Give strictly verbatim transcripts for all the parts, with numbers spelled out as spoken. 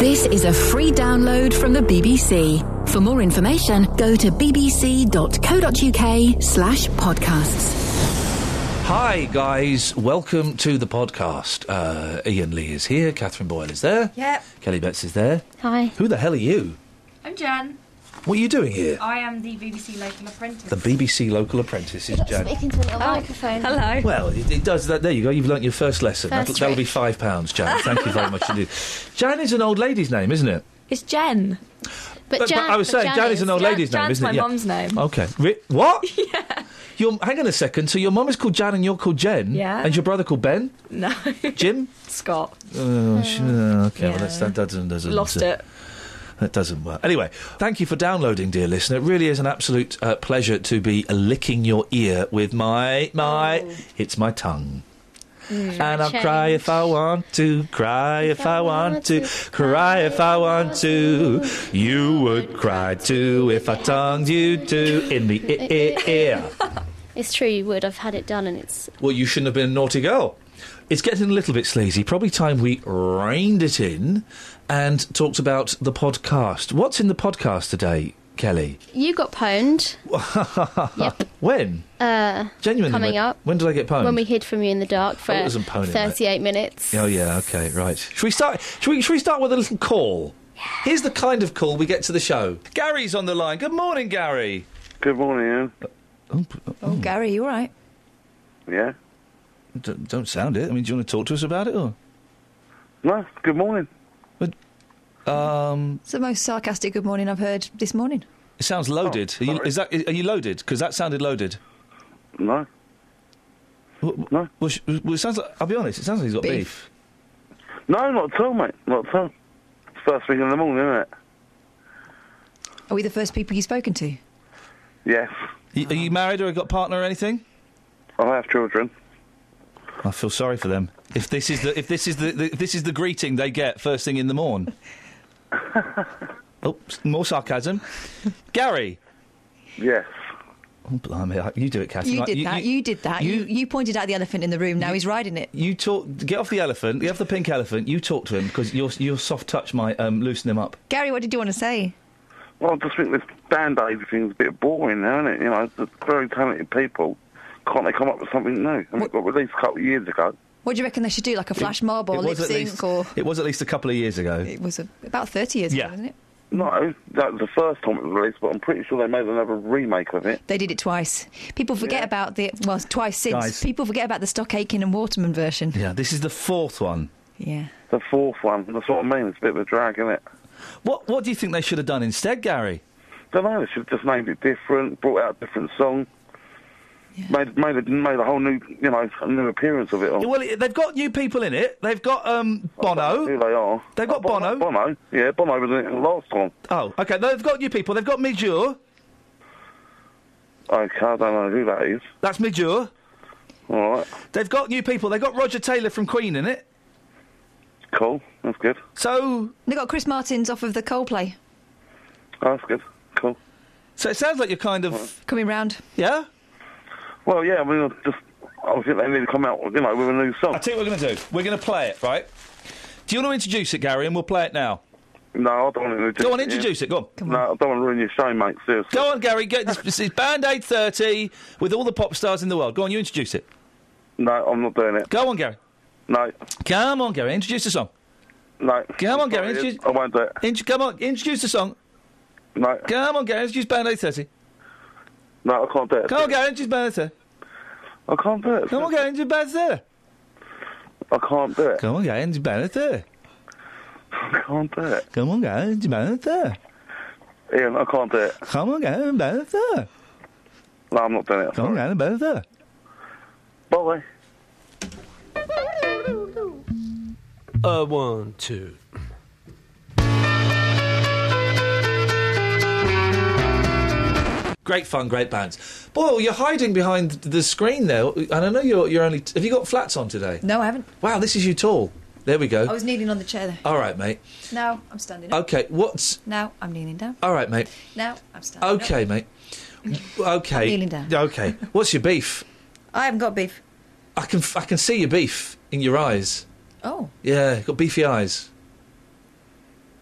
This is a free download from the B B C. For more information, go to bbc.co.uk slash podcasts. Hi, guys. Welcome to the podcast. Uh, Ian Lee is here. Catherine Boyle is there. Yep. Kelly Betts is there. Hi. Who the hell are you? I'm Jan. What are you doing here? I am the B B C local apprentice. The B B C local apprentice is Jan. Speaking to a little microphone. Hello. Well, it, it does that. There you go. You've learnt your first lesson. First that'll, that'll be trick. five pounds, Jan. Thank you very much indeed. Jan is an old lady's name, isn't it? It's Jen. But, But, Jan, but I was saying, Jan, Jan is an old Yeah, lady's name, Jan's isn't my it? Yeah. mum's name. Okay. Ri- what? Yeah. Your, hang on a second. So your mum is called Jan and you're called Jen? Yeah. And your brother called Ben? No. Jim? Scott. Oh, sh- uh, okay. Well, Yeah. that's, that doesn't... doesn't Lost it. That doesn't work. Anyway, thank you for downloading, dear listener. It really is an absolute uh, pleasure to be licking your ear with my... my Oh. It's my tongue. Mm. And I'll Change. cry if I want to, cry if I want to, cry if I want to. You would cry too if I tongued you too in the e- e- ear. It's true, you would. I've had it done and it's... Well, you shouldn't have been a naughty girl. It's getting a little bit sleazy. Probably time we reined it in and talked about the podcast. What's in the podcast today, Kelly? You got pwned. Yep. When? Uh, Genuinely. Coming when, up. When did I get pwned? when we hid from you in the dark for Oh, it wasn't pwning, mate. thirty-eight minutes. Oh, yeah, okay, right. Should we start, should we, should we start with a little call? Here's the kind of call we get to the show. Gary's on the line. Good morning, Gary. Good morning, Ian. Oh, Oh, Gary, you all right? Yeah? don't, don't sound it. I mean, do you want to talk to us about it, or...? No, good morning. Um, It's the most sarcastic good morning I've heard this morning. it sounds loaded. Oh, are, you, sorry. is that, are you loaded? Because that sounded loaded. No. Well, No. Well, sh- well, it sounds like, I'll be honest, it sounds like he's got beef. Beef. No, not at all, mate. Not at all. It's first thing in the morning, isn't it? Are we the first people you've spoken to? Yes. Y- Are you married or got a partner or anything? I have children. I feel sorry for them. If this is the if this is the, the if this is the greeting they get first thing in the morn. Oh, more sarcasm. Gary. Yes. Oh, blimey, you do it, Catherine. You Like, did that. You, did that. You, you- you pointed out the elephant in the room. Now You- he's riding it. You talk. Get off the elephant. Get off the pink elephant. You talk to him because your your soft touch might um, loosen him up. Gary, what did you want to say? Well, I just think this Band-Aid thing's a bit boring now, isn't it? You know, the very talented people, can't they come up with something new? I mean, it got released a couple of years ago. What do you reckon they should do? Like a flash mob or It lip was at sync least- or... It was at least a couple of years ago. It was a, about thirty years Yeah. ago, wasn't it? No, that was the first time it was released, but I'm pretty sure they made another remake of it. They did it twice. People forget Yeah. about the... Well, twice since. Guys. People forget about the Stock Aitken and Waterman version. Yeah, this is the fourth one. Yeah. The fourth one, that's what I mean. It's a bit of a drag, isn't it? What What do you think they should have done instead, Gary? Don't know, they should have just named it different, brought out a different song. Yeah. Made made a, made a whole new, you know, a new appearance of it all. Well, it- they've got new people in it. They've got um, Bono. Who they are? They've got Oh, Bono. Bono. Bono, yeah, Bono was in it last time. Oh, okay. No, they've got new people. They've got Midjour. Okay, I don't know who that is. That's Midjour. All right, They've got new people. They've got Roger Taylor from Queen in it. cool, that's good. So, They got Chris Martins off of the Coldplay Oh, that's good, cool. so it sounds like you're kind of coming round. yeah. Well, yeah, I mean, I just I think they need to come out, you know, with a new song. I'll tell you what we're going to do. We're going to play it, right? Do you want to introduce it, Gary? And we'll play it now. No, I don't want to introduce Go on, it, introduce it. Go on. Come No, on. I don't want to ruin your show, mate. Seriously. Go on, Gary. Get this. This is Band-Aid thirty with all the pop stars in the world. Go on, you introduce it. No, I'm not doing it. Go on, Gary. No, Come on, Gary. Introduce the song. no. Come on, Gary, Sorry, introduce- I won't do it. Int- come on, introduce the song. No, Come on, Gary. Introduce Band-Aid thirty. no, I can't do it. Come on, Gary. Introduce Band-Aid thirty. I can't do it. Come on, Gary. Introduce Band-Aid thirty. I can't do it. Come on, Gary. Introduce Band-Aid thirty. I can't do it. Come on, Gary. Introduce Band-Aid thirty. Ian, I can't do it. Come on, Gary. Band-Aid thirty. No, I'm not doing it. Come on, Gary. Band-Aid thirty. Bye. Uh, one, two. Great fun, great bands. Boyle, you're hiding behind the screen there, and I know you're you're only. Have you got flats on today? No, I haven't. Wow, this is you tall. There we go. I was kneeling on the chair there. All right, mate. Now I'm standing up. Okay, what's? Now I'm kneeling down. All right, mate. Now I'm standing up. Okay, mate. Okay. I'm kneeling down. Okay. What's your beef? I haven't got beef. I can I can see your beef in your eyes. Oh. Yeah, you've got beefy eyes.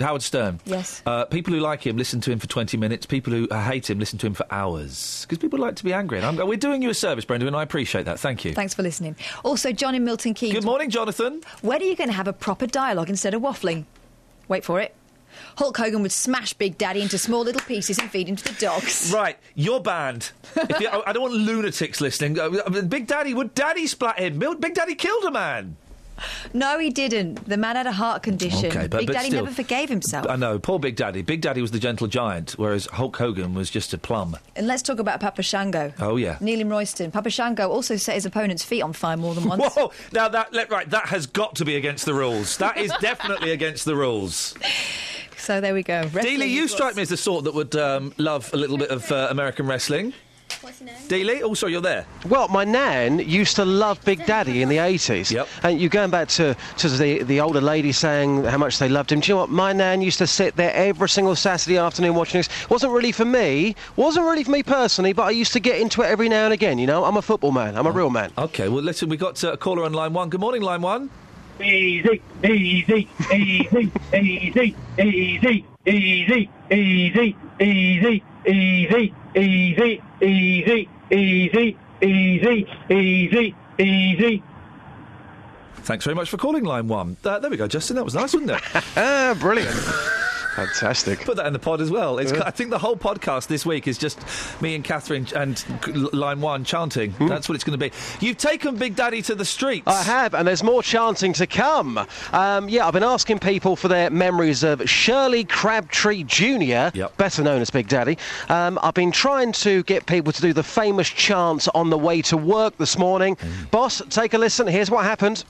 Howard Stern. Yes. Uh, people who like him listen to him for twenty minutes. People who uh, hate him listen to him for hours. Because people like to be angry. And I'm, we're doing you a service, Brenda, and I appreciate that. Thank you. Thanks for listening. Also, John in Milton Keynes. Good morning, Jonathan. When are you going to have a proper dialogue instead of waffling? Wait for it. Hulk Hogan would smash Big Daddy into small little pieces and feed him to the dogs. Right, you're banned. If you, I, I don't want lunatics listening. Uh, Big Daddy, would Daddy splat him? Big Daddy killed a man. No, he didn't. The man had a heart condition. Okay, but, Big but Daddy still, never forgave himself. I know, poor Big Daddy. Big Daddy was the gentle giant, whereas Hulk Hogan was just a plum. And let's talk about Papa Shango. Oh, yeah. Neil Royston. Papa Shango also set his opponent's feet on fire more than once. Whoa! Now, that, let, right, that has got to be against the rules. That is definitely against the rules. So there we go. Dealey, you strike me as the sort that would um, love a little bit of uh, American wrestling. What's your name? Dealey? Oh, sorry, you're there. Well, my nan used to love Big Daddy in the eighties. Yep. And you're going back to, to the, the older lady saying how much they loved him. Do you know what? My nan used to sit there every single Saturday afternoon watching this. Wasn't really for me. Wasn't really for me personally, but I used to get into it every now and again, you know? I'm a football man. I'm a real man. OK, well, listen, we got uh, a caller on line one. Good morning, line one. Easy, easy, easy, easy, easy, easy, easy, easy, easy, easy, easy, easy, easy, easy, easy. Thanks very much for calling line one. Uh, there we go, Justin. That was nice, wasn't it? Ah, brilliant. Fantastic. Put that in the pod as well. It's, I think the whole podcast this week is just me and Catherine and line one chanting. Mm. That's what it's going to be. You've taken Big Daddy to the streets. I have, and there's more chanting to come. Um, yeah, I've been asking people for their memories of Shirley Crabtree Junior, yep. better known as Big Daddy. Um, I've been trying to get people to do the famous chants on the way to work this morning. Mm. Boss, take a listen. Here's what happened.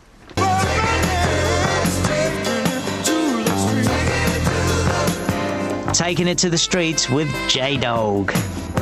Taking it to the streets with J-Dog.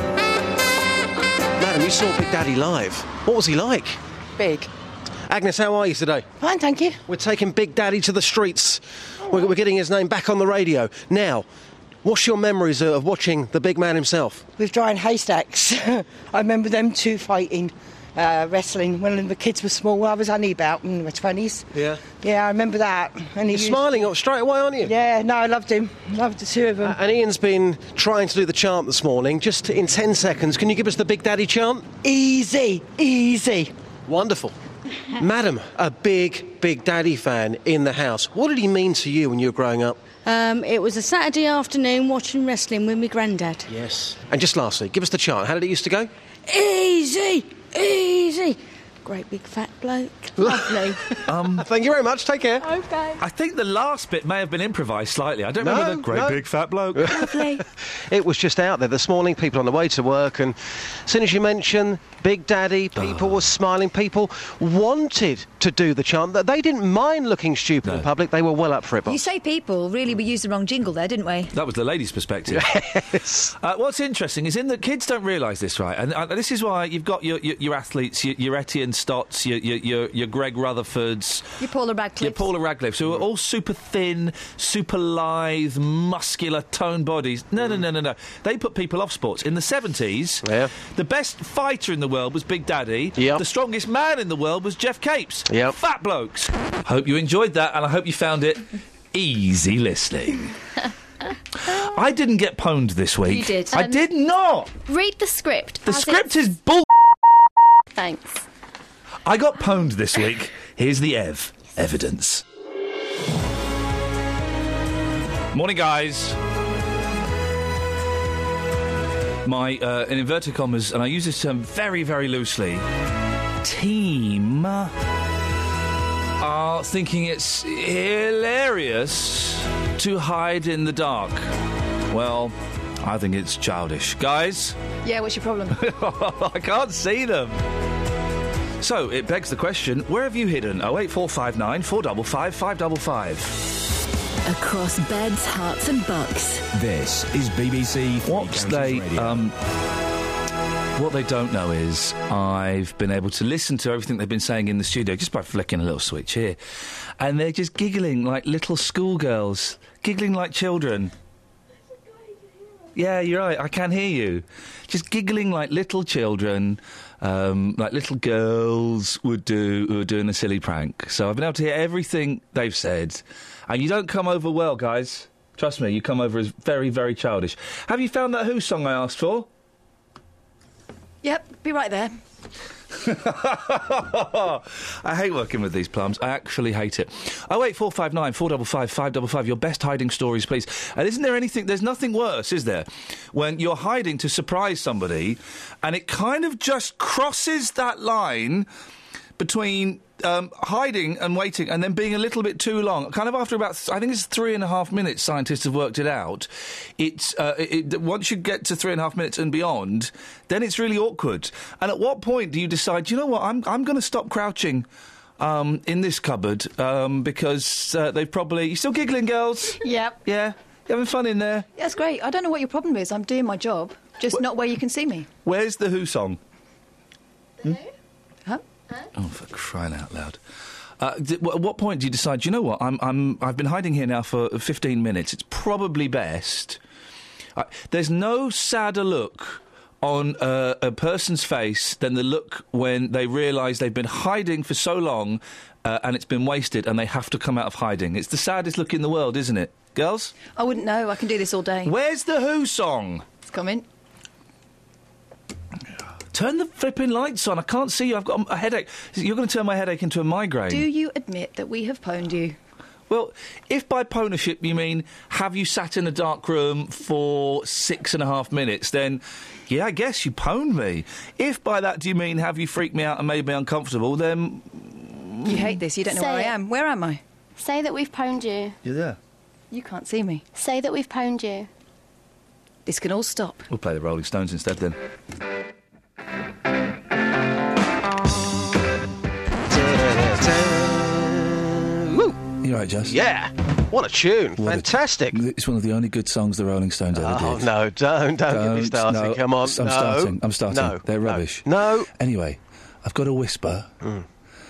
Madam, you saw Big Daddy live. What was he like? Big. Agnes, how are you today? Fine, thank you. We're taking Big Daddy to the streets. We're, we're getting his name back on the radio. Now, what's your memories of watching the big man himself? With Drying Haystacks. I remember them two fighting. Uh, wrestling when the kids were small. I was only about in my twenties. Yeah. Yeah, I remember that. And he You're used... smiling straight away, aren't you? Yeah, no, I loved him. Loved the two of them. Uh, and Ian's been trying to do the chant this morning. Just in ten seconds, can you give us the Big Daddy chant? Easy, easy. Wonderful. Madam, a big, Big Daddy fan in the house. What did he mean to you when you were growing up? Um, it was a Saturday afternoon watching wrestling with my granddad. Yes. And just lastly, give us the chant. How did it used to go? Easy, easy. Great big fat bloke. Lovely. Um, Thank you very much. Take care. Okay. I think the last bit may have been improvised slightly. I don't No, remember the great no. big fat bloke. Lovely. It was just out there this morning, people on the way to work, and as soon as you mentioned Big Daddy, people Oh. were smiling, people wanted to do the chant. They didn't mind looking stupid in public, they were well up for it, boss. You say people, really, we used the wrong jingle there, didn't we? That was the lady's perspective. Yes. Uh, what's interesting is in that kids don't realise this, right? And uh, this is why you've got your your, your athletes, your, your Etienne Stotts, your, your your your Greg Rutherfords, Your Paula Radcliffe. your Paula Radcliffes, who are all super thin, super lithe, muscular, toned bodies. No, no, no, no, no. They put people off sports. In the seventies, Yeah. the best fighter in the world was Big Daddy. Yep. The strongest man in the world was Jeff Capes. Yep. Fat blokes. Hope you enjoyed that, and I hope you found it easy listening. I didn't get pwned this week. You did. I Um, did not. Read the script. The as script it's- is bull. Thanks. I got pwned this week. Here's the Ev evidence. Morning, guys. My, uh, in inverted commas, and I use this term very, very loosely, team are thinking it's hilarious to hide in the dark. Well, I think it's childish. Guys? Yeah, what's your problem? I can't see them. So, it begs the question, where have you hidden? oh eight four five nine, four five five, five five five. Across beds, hearts and bucks. This is B B C Three What Counties they, Radio. um, what they don't know is I've been able to listen to everything they've been saying in the studio just by flicking a little switch here. And they're just giggling like little schoolgirls, giggling like children. Yeah, you're right, I can hear you. Just giggling like little children, um, like little girls would do who are doing a silly prank. So I've been able to hear everything they've said. And you don't come over well, guys. Trust me, you come over as very, very childish. Have you found that Who song I asked for? Yep, be right there. I hate working with these plums. I actually hate it. Oh eight four five nine four five five five five five. Your best hiding stories, please. And isn't there anything? There's nothing worse, is there? When you're hiding to surprise somebody, and it kind of just crosses that line between um, hiding and waiting, and then being a little bit too long. Kind of after about, th- I think it's three and a half minutes. Scientists have worked it out. It's uh, it, it, once you get to three and a half minutes and beyond, then it's really awkward. And at what point do you decide? You know what? I'm I'm going to stop crouching um, in this cupboard um, because uh, they've probably. You still giggling, girls? Yep. Yeah. You having fun in there? Yeah, that's great. I don't know what your problem is. I'm doing my job, just Wh- not where you can see me. Where's the Who song? Hmm? Huh? Oh, for crying out loud! Uh, d- w- at what point do you decide? You know what? I'm I'm I've been hiding here now for fifteen minutes. It's probably best. Uh, there's no sadder look on uh, a person's face than the look when they realise they've been hiding for so long uh, and it's been wasted and they have to come out of hiding. It's the saddest look in the world, isn't it, girls? I wouldn't know. I can do this all day. Where's the Who song? It's coming. Turn the flipping lights on. I can't see you. I've got a headache. You're going to turn my headache into a migraine. Do you admit that we have pwned you? Well, if by pwnership you mean have you sat in a dark room for six and a half minutes, then yeah, I guess you pwned me. If by that do you mean have you freaked me out and made me uncomfortable, then... You hate this. You don't know Say where I it. am. Where am I? Say that we've pwned you. You're there. You can't see me. Say that we've pwned you. This can all stop. We'll play the Rolling Stones instead then. Woo! You right, Jess? Yeah. What a tune. What Fantastic. A, it's one of the only good songs the Rolling Stones ever Oh, did. no, don't, don't, get me Don't, started. no. Come on. I'm no. starting. I'm starting. No. They're no. rubbish. No. Anyway, I've got a whisper Mm.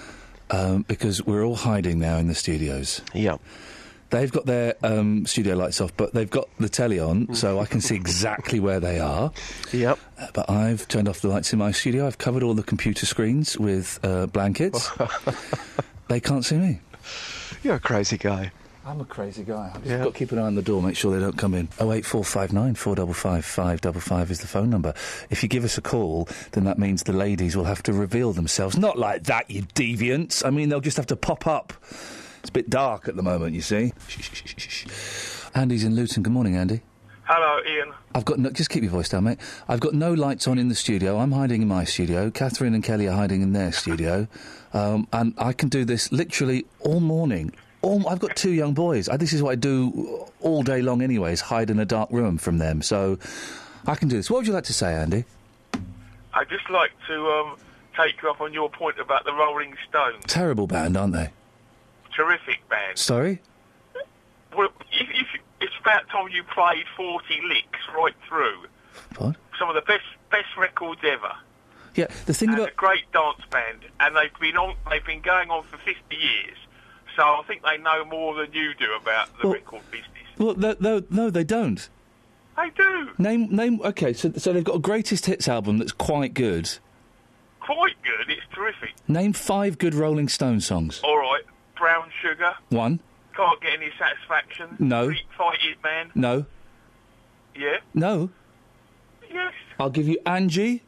um, because we're all hiding now in the studios. Yeah. They've got their um, studio lights off, but they've got the telly on, so I can see exactly where they are. Yep. Uh, but I've turned off the lights in my studio. I've covered all the computer screens with uh, blankets. They can't see me. You're a crazy guy. I'm a crazy guy. I've just Yeah. got to keep an eye on the door, make sure they don't come in. oh eight four five nine four five five five five five is the phone number. If you give us a call, then that means the ladies will have to reveal themselves. Not like that, you deviants. I mean, they'll just have to pop up. It's a bit dark at the moment, you see. Shh, shh, shh, shh, shh. Andy's in Luton. Good morning, Andy. Hello, Ian. I've got no... Just keep your voice down, mate. I've got no lights on in the studio. I'm hiding in my studio. Catherine and Kelly are hiding in their studio. Um, and I can do this literally all morning. All, I've got two young boys. I, this is what I do all day long anyway, is hide in a dark room from them. So I can do this. What would you like to say, Andy? I'd just like to um, take you up on your point about the Rolling Stones. Terrible band, aren't they? Terrific band. Sorry? Well, if, if, it's about time you played forty licks right through. What? Some of the best best records ever. Yeah, the thing and about... a great dance band, and they've been on. They've been going on for fifty years. So I think they know more than you do about the Well- record business. Well, no, no, no, they don't. They do. Name, name... OK, so, so they've got a greatest hits album that's quite good. Quite good. It's terrific. Name five good Rolling Stone songs. All right. Brown Sugar. One. Can't get any satisfaction. No. Street Fighting Man. No. Yeah. No. Yes. I'll give you Angie.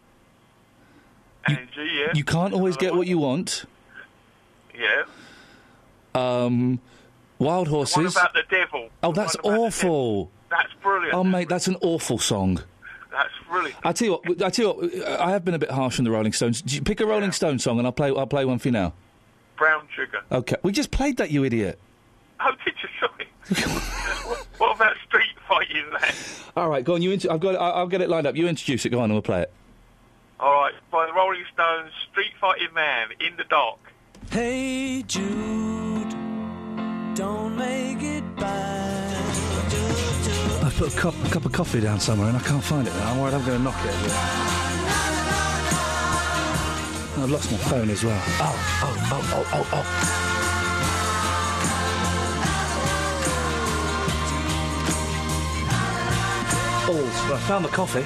Angie, yeah. You can't always get what you want. Yeah. Um, Wild What Horses. about the devil? Oh, that's awful. That's brilliant. Oh, mate, that's an awful song. That's brilliant. I tell you what. I tell you what. I have been a bit harsh on the Rolling Stones. Do you pick a Rolling Stone song, and I'll play. I'll play one for you now. Brown Sugar. Okay. We just played that, you idiot. Oh, did you? Sorry. what, what about Street Fighting Man? All right, go on. You. Int- I've got. I'll, I'll get it lined up. You introduce it. Go on, and we'll play it. All right, by the Rolling Stones, Street Fighting Man, In the Dark. Hey Jude, don't make it bad. I've put a cup, a cup of coffee down somewhere, and I can't find it. I'm worried I'm going to knock it. I've lost my phone as well. Oh, oh, oh, oh, oh, oh. Oh, well, I found the coffee.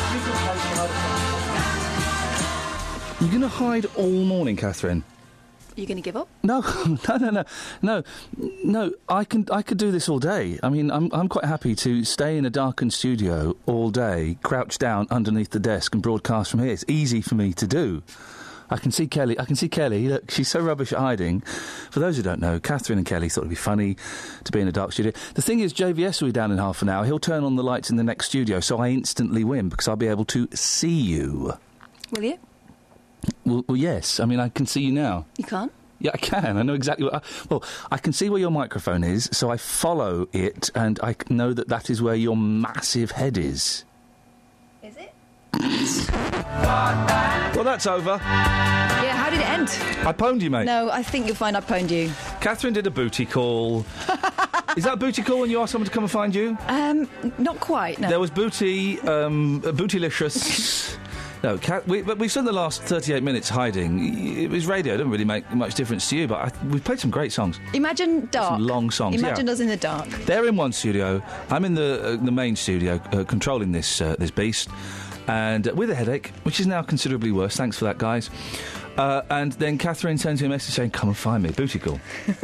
You're going to hide all morning, Catherine? you going to give up? No, no, no, no, no, no. I can, I could do this all day. I mean, I'm, I'm quite happy to stay in a darkened studio all day, crouch down underneath the desk, and broadcast from here. It's easy for me to do. I can see Kelly. I can see Kelly. Look, she's so rubbish at hiding. For those who don't know, Catherine and Kelly thought it'd be funny to be in a dark studio. The thing is, J V S will be down in half an hour. He'll turn on the lights in the next studio, so I instantly win because I'll be able to see you. Will you? Well, well yes. I mean, I can see you now. You can't? Yeah, I can. I know exactly what... I, well, I can see where your microphone is, so I follow it, and I know that that is where your massive head is. Is it? Well, that's over. Yeah, how did it end? I pwned you, mate. No, I think you'll find I pwned you. Catherine did a booty call. Is that a booty call when you ask someone to come and find you? Um, not quite, no. There was booty, um, bootylicious... No, Cat, we, but we've spent the last thirty-eight minutes hiding. It was radio. It doesn't really make much difference to you, but I, we've played some great songs. Imagine dark. Some long songs, Imagine yeah. us in the dark. They're in one studio. I'm in the uh, the main studio, uh, controlling this uh, this beast, and uh, with a headache, which is now considerably worse. Thanks for that, guys. Uh, and then Catherine sends me a message saying, come and find me, booty call.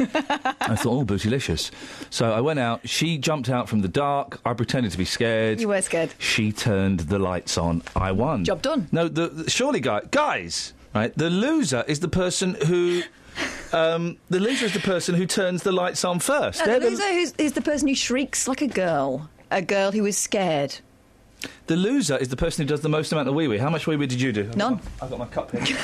I thought, oh, bootylicious. So I went out, she jumped out from the dark, I pretended to be scared. You were scared. She turned the lights on, I won. Job done. No, the, the surely, guy, guys, right, the loser is the person who... Um, the loser is the person who turns the lights on first. No, the They're loser who's, is the person who shrieks like a girl. A girl who is scared. The loser is the person who does the most amount of wee-wee. How much wee-wee did you do? None. I've got my, I've got my cup here.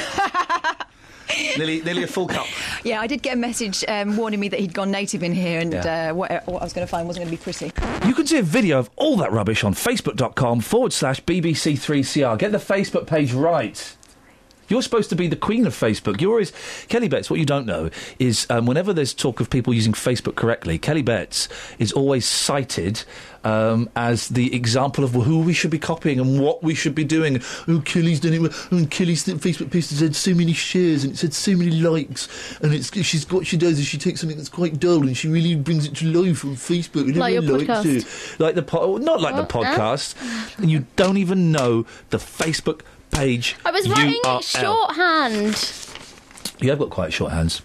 nearly, nearly a full cup. Yeah, I did get a message um, warning me that he'd gone native in here and Yeah. uh, what, what I was going to find wasn't going to be pretty. You can see a video of all that rubbish on facebook.com forward slash BBC3CR. Get the Facebook page right. You're supposed to be the queen of Facebook. You're always... Kelly Betts, what you don't know is um, whenever there's talk of people using Facebook correctly, Kelly Betts is always cited um, as the example of who we should be copying and what we should be doing. Oh, Kelly's done it. with- Oh, Kelly's Facebook post has had so many shares and it's had so many likes. And it's she's what she does is she takes something that's quite dull and she really brings it to life on Facebook. And Like your everyone likes podcast. it. Like the po- Not like What? the podcast. And you don't even know the Facebook page I was U writing R L. it shorthand. You have got quite short hands.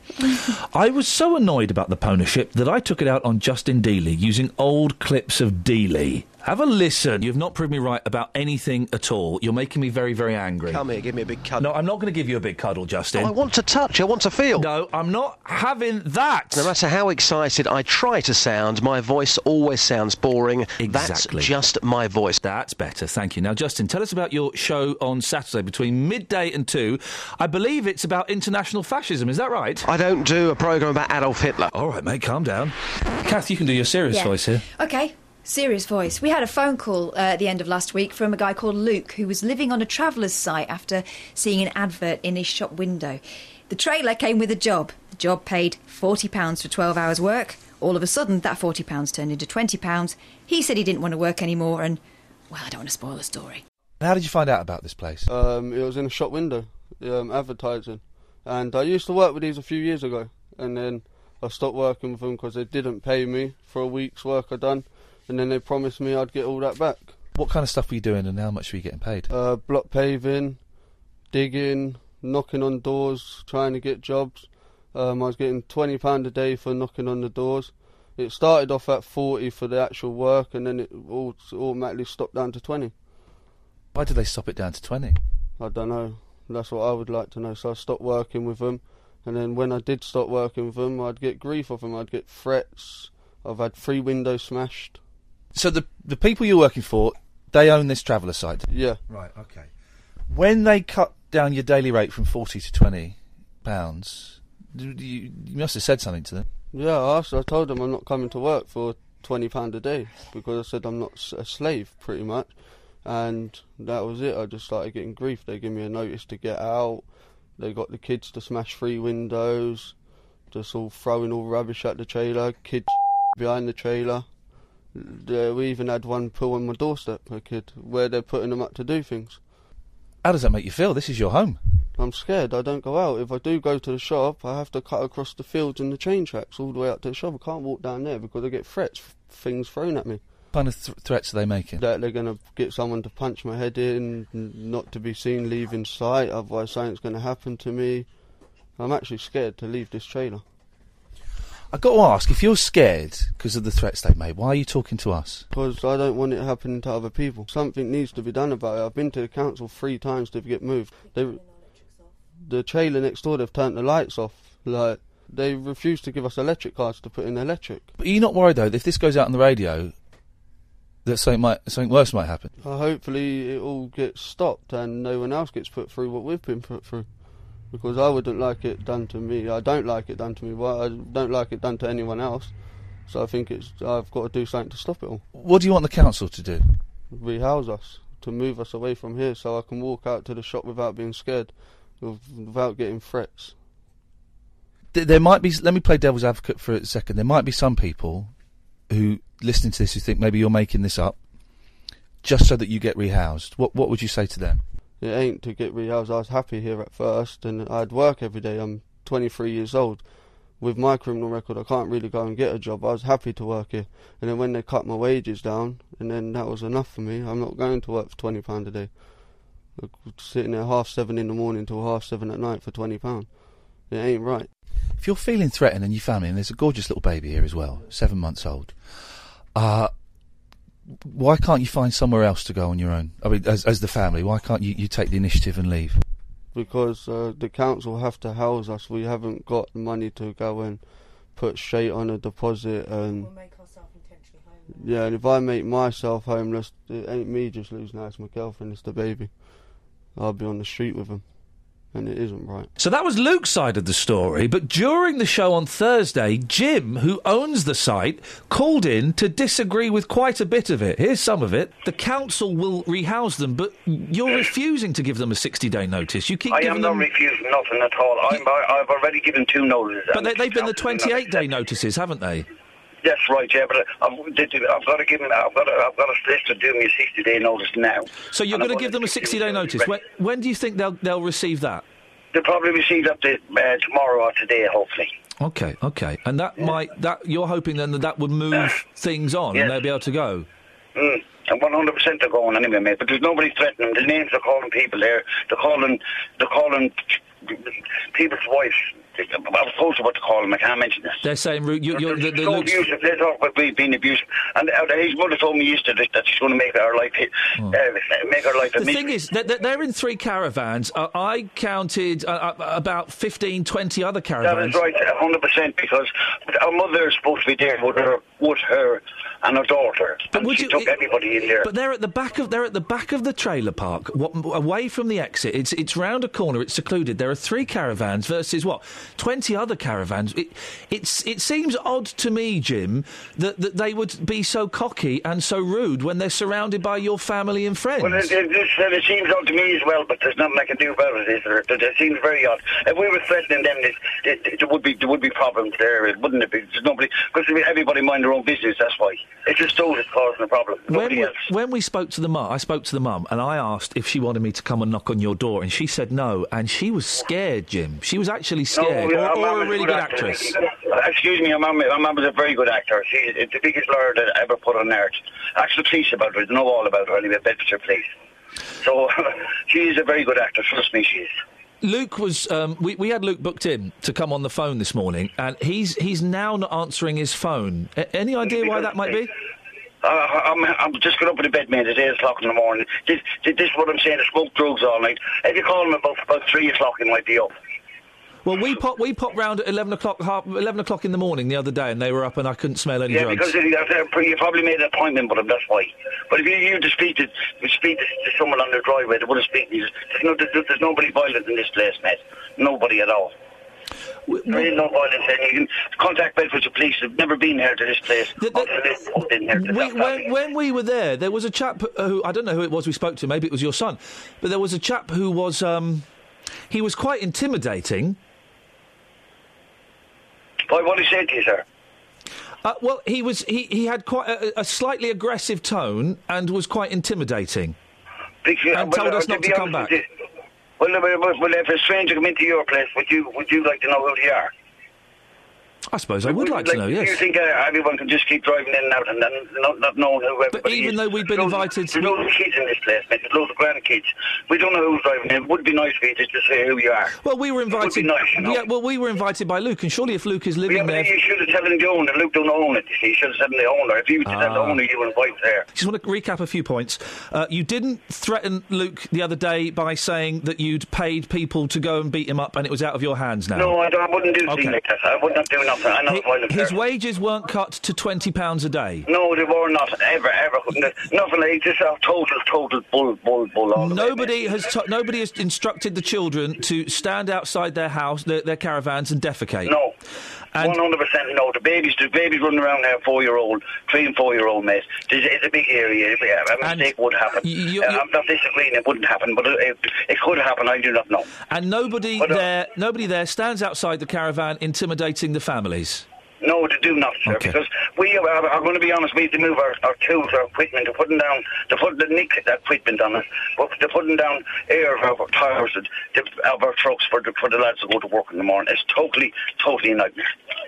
I was so annoyed about the ponyship that I took it out on Justin Dealey using old clips of Dealey. Have a listen. You've not proved me right about anything at all. You're making me very, very angry. Come here, give me a big cuddle. No, I'm not going to give you a big cuddle, Justin. I want to touch, I want to feel. No, I'm not having that. No matter how excited I try to sound, my voice always sounds boring. Exactly. That's just my voice. That's better, thank you. Now, Justin, tell us about your show on Saturday between midday and two. I believe it's about international fascism, is that right? I don't do a programme about Adolf Hitler. All right, mate, calm down. Kath, you can do your serious Yeah. voice here. OK, serious voice. We had a phone call uh, at the end of last week from a guy called Luke who was living on a traveller's site after seeing an advert in his shop window. The trailer came with a job. The job paid forty pounds for twelve hours work. All of a sudden, that forty pounds turned into twenty pounds. He said he didn't want to work anymore and, well, I don't want to spoil the story. How did you find out about this place? Um, it was in a shop window, um, advertising. And I used to work with these a few years ago. And then I stopped working with them because they didn't pay me for a week's work I done. And then they promised me I'd get all that back. What kind of stuff were you doing and how much were you getting paid? Uh, block paving, digging, knocking on doors, trying to get jobs. Um, I was getting twenty pounds a day for knocking on the doors. It started off at forty for the actual work and then it all automatically stopped down to twenty. Why did they stop it down to twenty? I don't know. That's what I would like to know. So I stopped working with them. And then when I did stop working with them, I'd get grief off them. I'd get threats. I've had three windows smashed. So the the people you're working for, they own this traveller site? Yeah. Right, okay. When they cut down your daily rate from forty to twenty pounds, you, you must have said something to them. Yeah, I, asked, I told them I'm not coming to work for twenty pounds a day because I said I'm not s- a slave, pretty much. And that was it. I just started getting grief. They gave me a notice to get out. They got the kids to smash three windows, just all throwing all rubbish at the trailer, kids behind the trailer. Uh, we even had one pull on my doorstep, a kid, where they're putting them up to do things. How does that make you feel? This is your home. I'm scared. I don't go out. If I do go to the shop, I have to cut across the fields and the train tracks all the way up to the shop. I can't walk down there because I get threats, f- things thrown at me. What kind of th- threats are they making? That they're going to get someone to punch my head in, n- not to be seen leaving sight, otherwise something's going to happen to me. I'm actually scared to leave this trailer. I've got to ask, if you're scared because of the threats they've made, why are you talking to us? Because I don't want it happening to other people. Something needs to be done about it. I've been to the council three times to get moved. They, the trailer next door, they've turned the lights off. Like, they refuse to give us electric cards to put in electric. But are you not worried, though, that if this goes out on the radio, that something, might, something worse might happen? Uh, hopefully it all gets stopped and no one else gets put through what we've been put through. Because I wouldn't like it done to me. I don't like it done to me. Well, I don't like it done to anyone else. So I think it's I've got to do something to stop it all. What do you want the council to do? Rehouse us, to move us away from here so I can walk out to the shop without being scared, without getting threats. There might be, let me play devil's advocate for a second, there might be some people who, listening to this, who think maybe you're making this up, just so that you get rehoused. What what would you say to them? It ain't to get rehoused. I was happy here at first, and I'd work every day. I'm twenty-three years old. With my criminal record, I can't really go and get a job. I was happy to work here. And then when they cut my wages down, and then that was enough for me, I'm not going to work for twenty pounds a day. Sitting there half seven in the morning till half seven at night for twenty pounds. It ain't right. If you're feeling threatened and your family, and there's a gorgeous little baby here as well, seven months old, uh, why can't you find somewhere else to go on your own? I mean, as, as the family, why can't you, you take the initiative and leave? Because uh, the council have to house us. We haven't got the money to go and put straight on a deposit. And we'll make ourselves intentionally homeless. Yeah, and if I make myself homeless, it ain't me just losing out, it's my girlfriend, it's the baby. I'll be on the street with him. And it isn't right. So that was Luke's side of the story, but during the show on Thursday, Jim, who owns the site, called in to disagree with quite a bit of it. Here's some of it. The council will rehouse them, but you're refusing to give them a sixty-day notice. You keep I giving am not them... refusing nothing at all. I'm, I've already given two notices. But they, they've been the twenty-eight-day notices, haven't they? That's right, yeah, but I've, I've got to give them, I've got to, I've got a solicitor do me a sixty-day notice now. So you're going to give them a sixty-day notice. When, when do you think they'll they'll receive that? They'll probably receive up to uh, tomorrow or today, hopefully. Okay, okay, and that yeah. might that you're hoping then that that would move uh, things on yes. and they'll be able to go. Mm. And one hundred percent they're going anyway, mate. But there's nobody threatening them. The names they're calling people there. They're calling, they're calling people's wives. I was told what to call him. I can't mention this. They're saying you, you're, you're, they're the, the so looks... abusive. They talk about being abusive. And uh, his mother told me yesterday that she's going to make her life oh. uh, make her life. The thing is that they're in three caravans. Uh, I counted uh, about fifteen, twenty other caravans. That is right, one hundred percent. Because our mother is supposed to be there with her, with her and her daughter. But and would she you, took it, everybody in there. But they're at the back of they're at the back of the trailer park, what, away from the exit. It's it's round a corner. It's secluded. There are three caravans versus what twenty other caravans. It it's it seems odd to me, Jim, that that they would be so cocky and so rude when they're surrounded by your family and friends. Well, it, it, it, it seems odd to me as well, but there's nothing I can do about it. Is there? It, it seems very odd. If we were threatening them, it, it, there would be there would be problems there, wouldn't it? Be? There's nobody because everybody mind their own business. That's why. It's just those that's causing the problem. Nobody when we, else. When we spoke to the mum, I spoke to the mum and I asked if she wanted me to come and knock on your door, and she said no, and she was scared, Jim. She was actually scared, no, or, or a really good actor. actress. Uh, excuse me, my mum, my mum was a very good actor. She's the biggest lawyer that I ever put on earth. Ask the police about her. They know all about her anyway, Bedfordshire Police. So she is a very good actor. Trust me, she is. Luke was. Um, we we had Luke booked in to come on the phone this morning, and he's he's now not answering his phone. A- any idea why that might be? Uh, I'm, I'm just got up in the bed, mate, at eight o'clock in the morning. This, this is what I'm saying, I smoke drugs all night. If you call him about, about three o'clock, he might be up. Well, we pop, we popped round at eleven o'clock, half, eleven o'clock in the morning the other day, and they were up, and I couldn't smell any yeah, drugs. Yeah, because you probably made an appointment with him, that's why. But if you, you to speak to, to speak to, to someone on their driveway, they wouldn't speak to you. There's, no, there's, there's nobody violent in this place, mate. Nobody at all. We, there is no violence, and you can contact Bedfordshire Police. They've never been here to this place. The, the, been here to we, when, when we were there, there was a chap who, I don't know who it was we spoke to, maybe it was your son, but there was a chap who was, um, he was quite intimidating. Why, what did he say to you, sir? Uh, well, he was he, he had quite a, a slightly aggressive tone and was quite intimidating. Because, and well, told uh, us to not to come back. You, well, well, well, if a stranger come into your place, would you would you like to know who they are? I suppose I would like to know, yes. Do you think uh, everyone can just keep driving in and out and then not, not knowing who everybody But even is? though we've been There's invited... Loads, there's loads of kids in this place, mate. There's loads of grandkids. We don't know who's driving in. It would be nice for you just to say who you are. Well, we were invited... It would be nice, you know? Yeah, well, we were invited by Luke, and surely if Luke is living yeah, but there... you should have told him the owner. Luke don't own it, you see. You should have said the owner. If you were to tell the Ah. owner, you invite there. Just want to recap a few points. Uh, you didn't threaten Luke the other day by saying that you'd paid people to go and beat him up and it was out of your hands now. No, I, don't, I wouldn't do Okay. things like that. I would not do nothing. I'm not Hi- a violent His person. wages weren't cut to twenty pounds a day. No, they were not. Ever, ever. Nothing like this. uh, Total, total bull, bull, bull. All the way, Nobody has t- nobody has instructed the children to stand outside their house, their, their caravans, and defecate. No. And- One hundred percent no. The babies, the babies running around there, four-year-old, three and four-year-old, mate. It's, it's a big area. A mistake would happen. you- Uh, I'm not disagreeing; it wouldn't happen, but it, it, it could happen. I do not know. And nobody But, uh, there, nobody there stands outside the caravan intimidating the families. No, they do not, sir. Okay. Because we are, are going to be honest. We have to move our, our tools, our equipment, to putting down, to put the nick that equipment on it, but to putting down air of our tires of of our trucks for the for the lads to go to work in the morning. It's totally, totally a nightmare.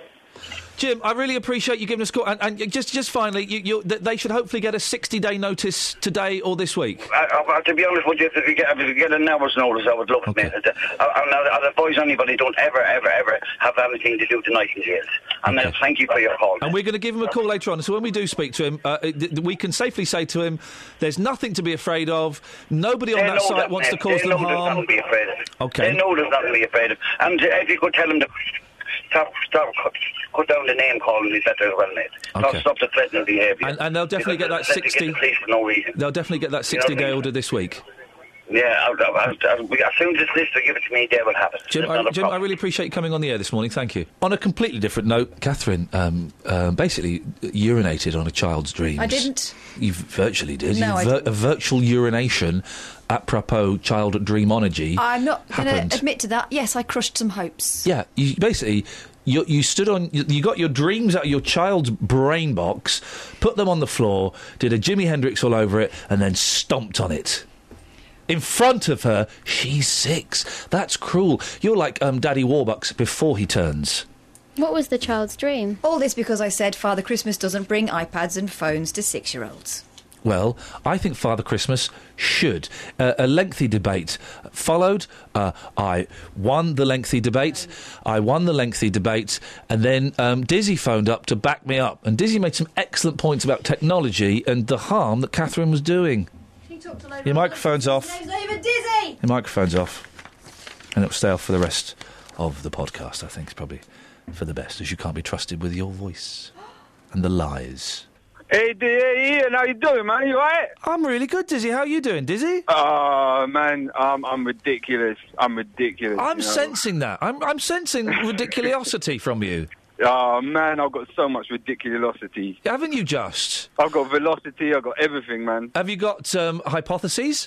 Jim, I really appreciate you giving us a call. And, and just, just finally, you, you, th- they should hopefully get a sixty-day notice today or this week. I, I, to be honest with you, if you, get, if you get an hour's notice, I would love it, mate. I, I, I'd advise anybody, don't ever, ever, ever have anything to do with the nightingales. And then thank you for your call. And we're going to give him a call later on. So when we do speak to him, uh, th- th- we can safely say to him, there's nothing to be afraid of. Nobody on They that know site that, wants mate. to cause they them know There's harm. nothing to be afraid of. Okay. They know there's nothing to be afraid of. And uh, if you could tell them to stop, stop, cut, cut down the name calling me better as well, mate. Okay. Stop, stop the threatening behaviour. And, and they'll definitely get that Because they sixty. get the police for no reason. They'll definitely get that You know what I sixty-day mean? order this week. Yeah, I'll, I'll, I'll, I'll, as soon as this list will give it to me, they will have it. Jim, There's I, not a Jim, I problem. really appreciate you coming on the air this morning. Thank you. On a completely different note, Catherine um, um, basically urinated on a child's dreams. I didn't. You virtually did. No, you I vir- didn't. A virtual urination apropos child dreamonology. I'm not going happened. to admit to that. Yes, I crushed some hopes. Yeah, you, basically, you, you stood on, you, you got your dreams out of your child's brain box, put them on the floor, did a Jimi Hendrix all over it, and then stomped on it. In front of her, she's six. That's cruel. You're like um, Daddy Warbucks before he turns. What was the child's dream? All this because I said Father Christmas doesn't bring iPads and phones to six-year-olds. Well, I think Father Christmas should. Uh, a lengthy debate followed. Uh, I won the lengthy debate. I won the lengthy debate. And then um, Dizzy phoned up to back me up. And Dizzy made some excellent points about technology and the harm that Catherine was doing. Your microphone's off. His name's not even Dizzy! Your microphone's off. And it'll stay off for the rest of the podcast, I think. It's probably for the best, as you can't be trusted with your voice and the lies. Hey, D- hey, Ian, how you doing, man? You alright? I'm really good, Dizzy. How are you doing, Dizzy? Oh, man, um, I'm ridiculous. I'm ridiculous. I'm you know? sensing that. I'm, I'm sensing ridiculosity from you. Oh, man, I've got so much ridiculosity. Haven't you just? I've got velocity, I've got everything, man. Have you got um, hypotheses?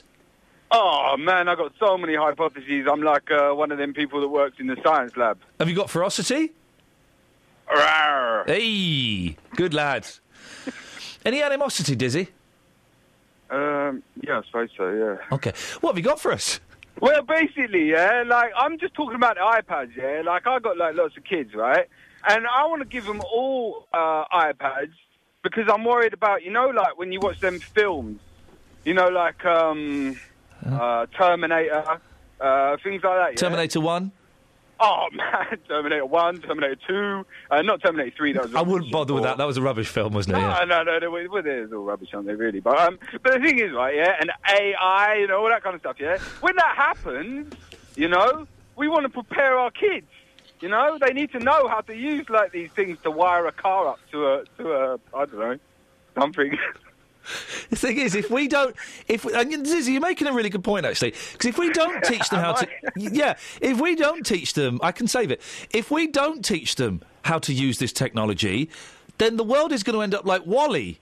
Oh, man, I've got so many hypotheses. I'm like uh, one of them people that works in the science lab. Have you got ferocity? Rawr. Hey, good lad. Any animosity, Dizzy? Um, yeah, I suppose so, yeah. Okay. What have you got for us? Well, basically, yeah, like, I'm just talking about the iPads, yeah? Like, I got, like, lots of kids, right? And I want to give them all uh, iPads because I'm worried about, you know, like, when you watch them films, you know, like, um, uh, Terminator, uh, things like that, yeah? Terminator one? Oh, man, Terminator one, Terminator two, uh, not Terminator three, that was I wouldn't bother with that. That was a rubbish film, wasn't it? No, Yeah. no, no, no, well, there's all rubbish on there, really. But um, but the thing is, right, yeah, and A I, you know, all that kind of stuff, yeah. When that happens, you know, we want to prepare our kids. You know, they need to know how to use like these things to wire a car up to a to a I don't know something. The thing is, if we don't, if we, and Dizzy, you're making a really good point actually, because if we don't teach them how to, yeah, if we don't teach them, I can save it. If we don't teach them how to use this technology, then the world is going to end up like WALL-E.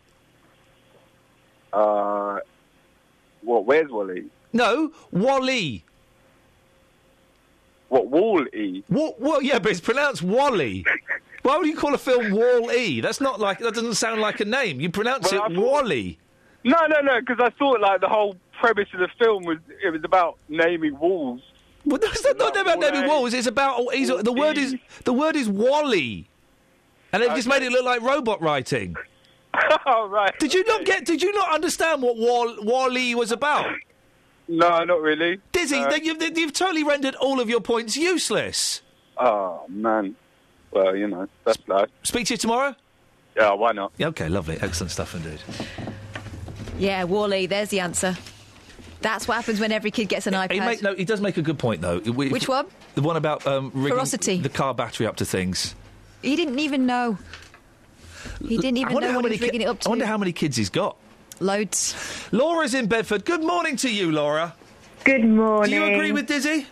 Uh, what? Where's Wally? No, WALL-E. What? Wall-E? Wa- well, yeah, but it's pronounced WALL-E. Why would you call a film Wall-E? That's not like, that doesn't sound like a name. You pronounce Well, I it thought- Wall-E. No, no, no, because I thought like the whole premise of the film was it was about naming walls. Well, that's not, not about naming walls. It's about, he's, the word is, the word is Wall-E. And they've just made it look like robot writing. Oh, right. Did you not get? Did you not understand what Wall- Wall-E was about? No, not really. Dizzy, Uh, they, you've, you've totally rendered all of your points useless. Oh, man. Well, you know, that's life. Speak to you tomorrow? Yeah, why not? Yeah, OK, lovely. Excellent stuff indeed. Yeah, Wall-E, there's the answer. That's what happens when every kid gets an iPad. He, make, no, he does make a good point, though. We- Which one? The one about um, rigging Ferocity. the car battery up to things. He didn't even know. He didn't I even wonder know how what he many was rigging ki- it up to. I wonder how many kids he's got. Loads. Laura's in Bedford. Good morning to you, Laura. Good morning. Do you agree with Dizzy?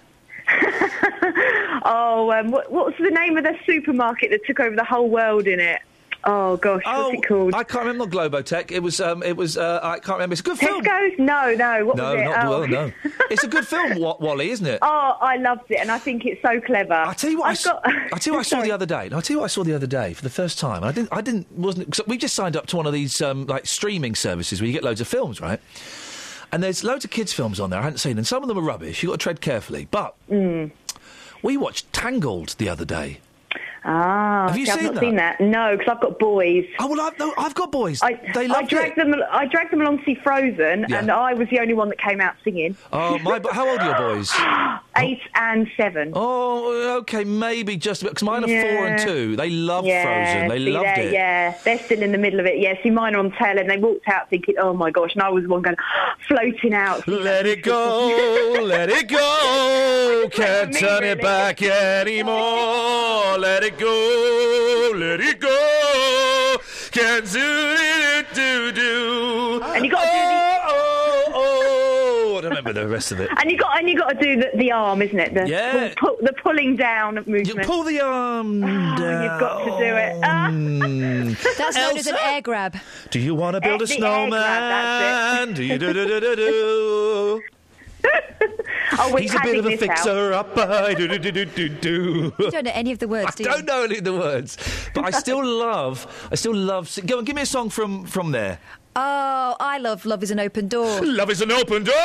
Oh, um, what, what was the name of the supermarket that took over the whole world in it? Oh gosh, oh, what's it called? I can't remember. Not Globotech. It was. Um, it was. Uh, I can't remember. It's a good film. Tesco's? No, no. What no, was it? not oh. well. No, it's a good film, Wa- Wall-E, isn't it? Oh, I loved it, and I think it's so clever. I tell you what. I, s- got... I tell you what I saw Sorry. the other day. No, I tell you what I saw the other day for the first time. I didn't. I didn't. Wasn't. Cause we just signed up to one of these um, like streaming services where you get loads of films, right? And there's loads of kids' films on there I hadn't seen, and some of them are rubbish. You've got to tread carefully. But Mm. we watched Tangled the other day. Ah, Have you see, I've seen not that? seen that. No, because I've got boys. Oh well, I've, no, I've got boys. I, they I loved dragged it. them. I dragged them along to see Frozen, Yeah. and I was the only one that came out singing. Oh my! But how old are your boys? Eight and seven. Oh, okay, maybe just because mine are Yeah. four and two. They love yeah, Frozen. They see, loved they're- it. Yeah, they're still in the middle of it. Yeah, see, mine are on tail end. They walked out thinking, "Oh my gosh!" and I was the one going floating out. Let it go, let it go. Can't me, turn it really. back anymore. Let it go, let it go. Can't do it, do do. And you got to do the. Oh, oh. I don't remember the rest of it. And you got and you got to do the, the arm, isn't it? The Yeah. pull, pull, the pulling down movement. You pull the arm down. You've got to do it. Ah. Mm. That's known as an air grab. Do you want to build Eh, a the egg snowman? grab, that's it. Do you do do do do do? Oh, we're He's a bit tagging of a this out. fixer-upper. Do do do do do do. You don't know any of the words, do I you? don't know any of the words, but I still love. I still love. si- Go on, give me a song from from there. Oh, I love Love is an Open Door. Love is an open door.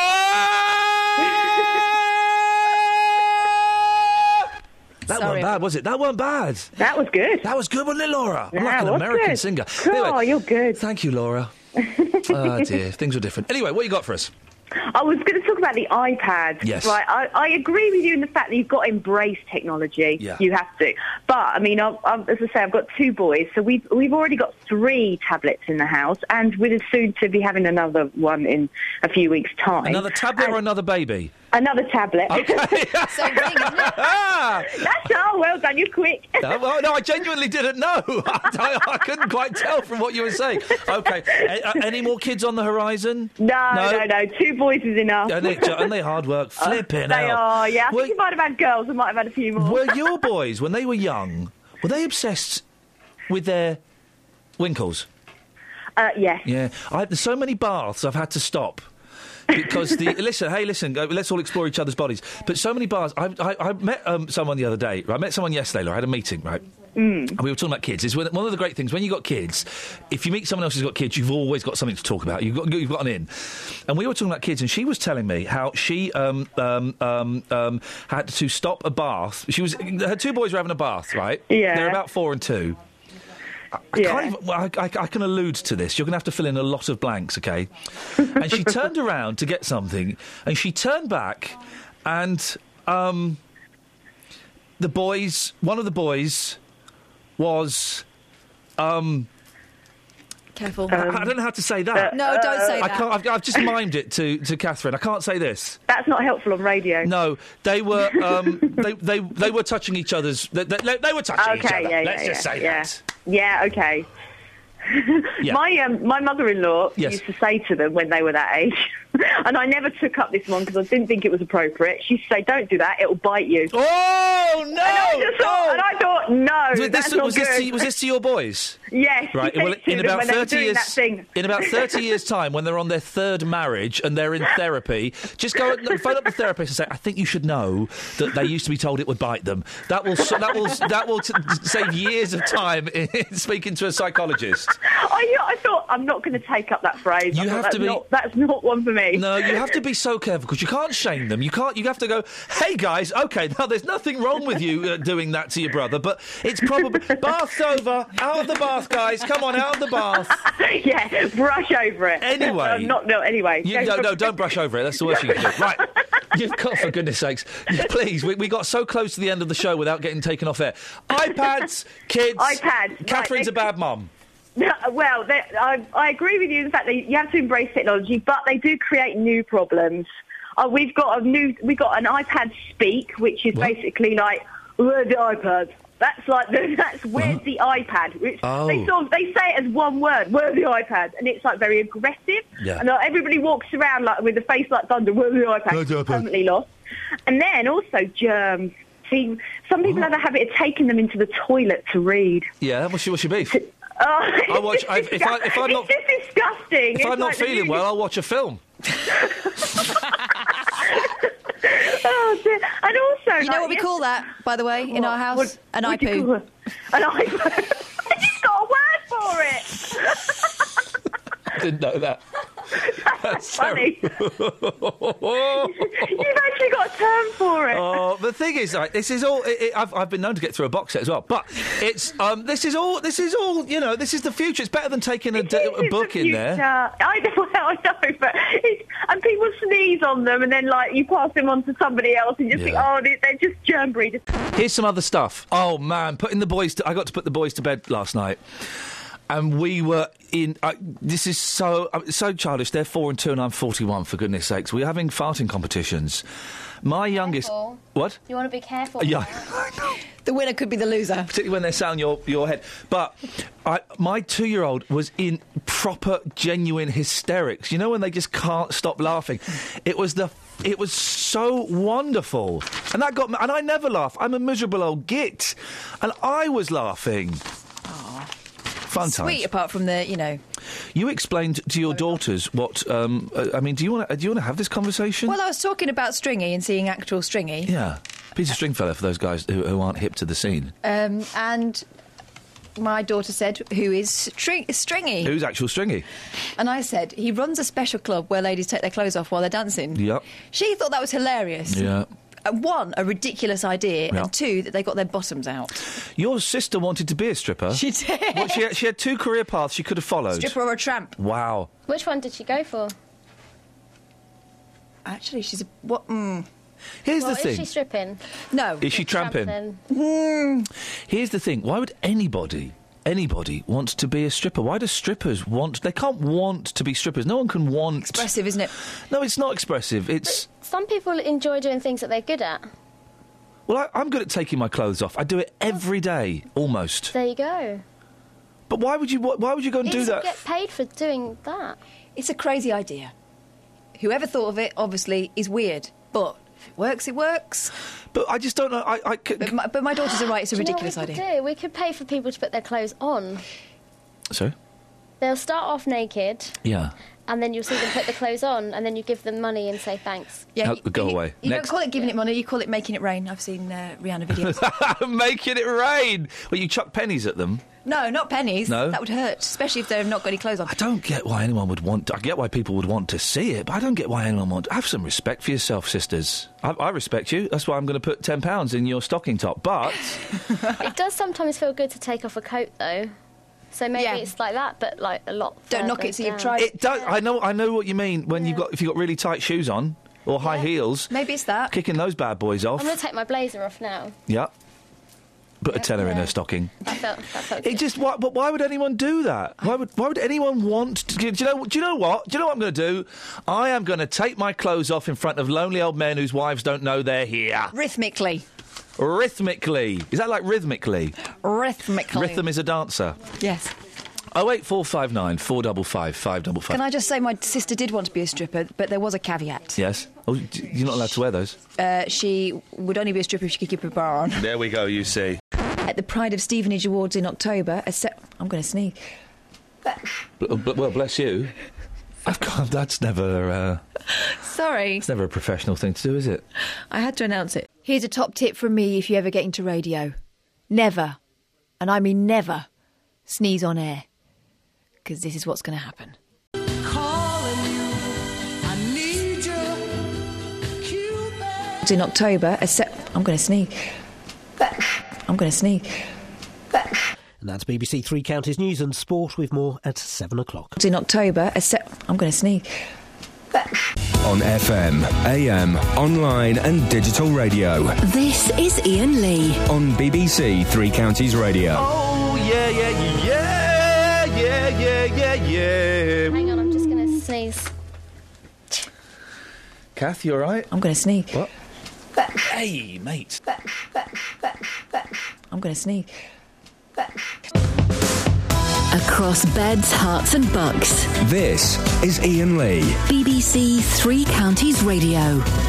That Sorry. wasn't bad, was it? That wasn't bad. That was good. That was good, wasn't it, Laura? I'm Yeah, like an it was American good. singer. Oh, you're good. Thank you, Laura. Oh dear, things were different. Anyway, what you got for us? I was going to talk about the iPad. Yes. Right. I, I agree with you in the fact that you've got to embrace technology. Yeah. You have to. But I mean, I've, I've, as I say, I've got two boys, so we've we've already got three tablets in the house, and we're soon to be having another one in a few weeks' time. Another tablet or another baby? Another tablet. Okay. Same thing, isn't it? That's oh, well done. You're quick. No, well, no, I genuinely didn't know. I, I couldn't quite tell from what you were saying. Okay, A- uh, any more kids on the horizon? No, no, no. Two boys is enough. And they, and they hard work, flipping They out. are, yeah. I Were- think you might have had girls. I might have had a few more. Were your boys, when they were young, were they obsessed with their winkles? Uh, yes. Yeah, I, there's so many baths I've had to stop. Because the listen, hey, listen, go, let's all explore each other's bodies. But so many bars. I, I, I met um, someone the other day. Right? I met someone yesterday. Laura, I had a meeting, right? Mm. And we were talking about kids. It's one one of the great things when you got kids. If you meet someone else who's got kids, you've always got something to talk about. You've got you've got an in. And we were talking about kids, and she was telling me how she um, um, um, um, had to stop a bath. She was her two boys were having a bath, right? Yeah. They're about four and two. I, I Yeah. can't even, well, I, I, I can allude to this. You're going to have to fill in a lot of blanks, okay? And she turned around to get something, and she turned back, and um, the boys, one of the boys, was, um, Careful. I, I don't know how to say that. No, don't say I that. can't. I've, I've just mimed it to, to Catherine. I can't say this. That's not helpful on radio. No, they were um, they, they they were touching each other's. They, they, they were touching each Okay, other. yeah, Let's yeah, just yeah, say yeah. that. Yeah, okay. Yeah. My um, my mother-in-law Yes. used to say to them when they were that age, and I never took up this one because I didn't think it was appropriate. She used to say, "Don't do that; it'll bite you." Oh no! And I, just thought, and I thought, no, Was that's this, not was, good. this to, was this to your boys? Yes. Right. she Well, said to in them about when they were thirty doing years, that thing. in about thirty years' time, when they're on their third marriage and they're in therapy, just go and phone up the therapist and say, "I think you should know that they used to be told it would bite them." That will s- that will that will t- save years of time in speaking to a psychologist. I, I thought I'm not going to take up that phrase. You I thought have that's to be- Not, that's not one for me. No, you have to be so careful because you can't shame them. You can't. You have to go, hey guys, okay, now there's nothing wrong with you uh, doing that to your brother, but it's probably bath's over. Out of the bath, guys. Come on, out of the bath. Yeah, brush over it. Anyway, uh, not no. Anyway, you, no, no, don't brush over it. That's the worst you can do. Right, you've got for goodness sakes, please. We, we got so close to the end of the show without getting taken off air. iPads, kids. iPads. Catherine's right, a bad mum. No, well, they- I, I agree with you in the fact that you have to embrace technology, but they do create new problems. Uh, we've got a new, we've got an iPad Speak, which is what? basically like, where's the iPad? That's like, the, that's where's the iPad? Which Oh. they sort of, they say it as one word, where's the iPad? And it's like very aggressive. Yeah. And uh, everybody walks around like with a face like thunder, where's the iPad? Where's the iPad? Permanently lost. And then also germs. See, some people have a habit of taking them into the toilet to read. Yeah, what's your, what's your beef? Oh, I watch. I, if, I, if I'm not, it's just disgusting. if It's I'm not like the feeling new- well, I'll watch a film. Oh, dear. And also, You know what we call that, by the way, in our house? What- An what do you iPoo. call it? An iPoo. I just got a word for it. I didn't know that. That's funny. You've actually got a term for it. Oh, the thing is, like, this is all. It, it, I've, I've been known to get through a box set as well, but it's um, this is all. This is all. You know, this is the future. It's better than taking a, d- a book in there. I know, well, I know, but it's, and people sneeze on them, and then like you pass them on to somebody else, and you think, Yeah. oh, they- they're just germ breeders. Here's some other stuff. Oh man, putting the boys. To, I got to put the boys to bed last night, and we were in. Uh, this is so uh, so childish. They're four and two, and I'm forty-one. For goodness sakes, we're having farting competitions. My youngest. Careful. What? You want to be careful. Yeah. The winner could be the loser. Particularly when they're sat on your, your head. But I, my two-year-old was in proper, genuine hysterics. You know when they just can't stop laughing? It was the... It was so wonderful. And that got me... And I never laugh. I'm a miserable old git. And I was laughing. Fun Sweet, times. apart from the, you know... You explained to your daughters what... Um, uh, I mean, do you want to do you want to have this conversation? Well, I was talking about Stringy and seeing actual Stringy. Yeah. Peter Stringfellow, for those guys who, who aren't hip to the scene. Um, and my daughter said, who is string- Stringy? Who's actual Stringy? And I said, he runs a special club where ladies take their clothes off while they're dancing. Yep. She thought that was hilarious. Yeah. Uh, one, a ridiculous idea, Yeah. and two, that they got their bottoms out. Your sister wanted to be a stripper. She did. Well, she, had, she had two career paths she could have followed. Stripper or a tramp. Wow. Which one did she go for? Actually, she's a... What? Mm. Here's well, the thing. Is she stripping? No. Is she tramping? Tramping. Mm. Here's the thing. Why would anybody, anybody want to be a stripper? Why do strippers want... They can't want to be strippers. No one can want... Expressive, isn't it? No, it's not expressive. It's... Some people enjoy doing things that they're good at. Well, I, I'm good at taking my clothes off. I do it every day, almost. There you go. But why would you... Why would you go and do It's that? get paid for doing that. It's a crazy idea. Whoever thought of it, obviously, is weird. But if it works, it works. But I just don't know... I, I could... But my, but my daughters are right. It's a Do you know ridiculous what we idea. could do? We could pay for people to put their clothes on. Sorry? They'll start off naked, Yeah. and then you'll see them put the clothes on, and then you give them money and say thanks. Yeah, Oh, you- go you- away. You Next. don't call it giving it money, you call it making it rain. I've seen uh, Rihanna videos. Making it rain! Well, you chuck pennies at them. No, not pennies. No? That would hurt, especially if they've not got any clothes on. I don't get why anyone would want... To, I get why people would want to see it, but I don't get why anyone would... Have some respect for yourself, sisters. I, I respect you. That's why I'm going to put ten pounds in your stocking top, but... It does sometimes feel good to take off a coat, though. So maybe Yeah. it's like that, but like a lot. Don't knock further it till you've down. tried. It does. I know. I know what you mean when you've got if you've got really tight shoes on or high heels. Maybe it's that. Kicking those bad boys off. I'm going to take my blazer off now. Yeah. Put a tenner in Yeah. her stocking. That felt, that felt It good. just. Why, but why would anyone do that? Why would Why would anyone want to? Do you know? Do you know what? Do you know what I'm going to do? I am going to take my clothes off in front of lonely old men whose wives don't know they're here. Rhythmically. Rhythmically. Is that like rhythmically? Rhythmically. Rhythm is a dancer. Yes. Oh eight four five nine four double five five double five. Can I just say my sister did want to be a stripper, but there was a caveat. Yes. Oh, d- you're not allowed to wear those. Uh, she would only be a stripper if she could keep her bra on. There we go. You see. At the Pride of Stevenage Awards in October, a se- I'm going to sneeze. B- b- well, bless you. I've got, that's never. Uh, Sorry. it's never a professional thing to do, is it? I had to announce it. Here's a top tip from me if you ever get into radio. Never, and I mean never, sneeze on air. Because this is what's going to happen. Calling you, I need In October, a se- I'm going to sneeze. I'm going to sneeze. And that's B B C Three Counties News and Sport with more at seven o'clock. In October, a se- I'm going to sneeze. On F M, A M, online and digital radio. This is Ian Lee. On B B C Three Counties Radio. Oh, yeah, yeah, yeah, yeah, yeah, yeah, yeah. Hang on, I'm just going to sneeze. Kath, you all right? I'm going to sneeze. What? Hey, mate. I'm going to sneeze. Across beds, hearts and bucks. This is Ian Lee. B B C Three Counties Radio.